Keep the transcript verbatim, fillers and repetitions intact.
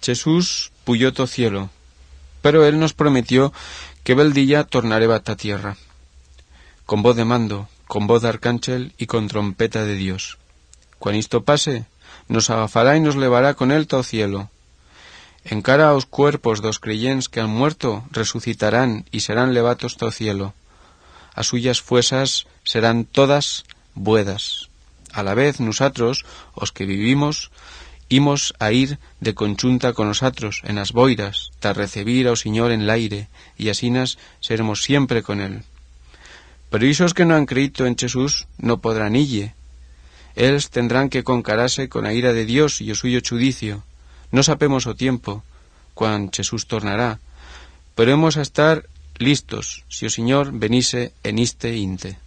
Jesús puyó to cielo, pero él nos prometió que bel día tornaré a tierra, con voz de mando, con voz de arcángel y con trompeta de Dios. Cuando esto pase, nos agafará y nos levará con él to cielo. Encara aos cuerpos dos creyents que han muerto resucitarán y serán levatos to cielo. A suyas fuesas serán todas buedas. A la vez nosotros, os que vivimos, imos a ir de conchunta con nosotros en as boiras, ta recebir ao Señor en l'aire, y asinas seremos siempre con él. Pero isos que no han creído en Jesús no podrán ille. Ellos tendrán que concarase con la ira de Dios y o suyo judicio. No sapemos o tiempo, cuando Jesús tornará, pero hemos a estar listos, si o Señor venise en iste inte.